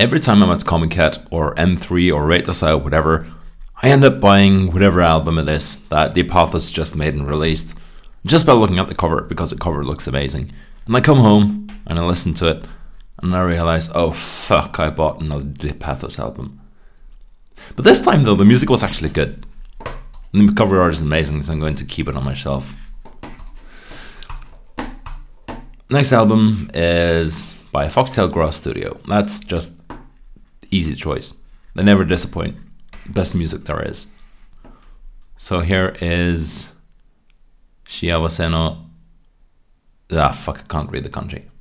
every time I'm at Comic Cat or M3 or Rate This Out, whatever, I end up buying whatever album it is that The Apotheosis just made and released, just by looking at the cover, because the cover looks amazing. And I come home and I listen to it, and I realise, oh fuck, I bought another The Apotheosis album. But this time though, the music was actually good. And the cover art is amazing, so I'm going to keep it on my shelf. Next album is by Foxtail Gross Studio. That's just easy choice. They never disappoint. Best music there is. So here is Shiawase no... I can't read the kanji.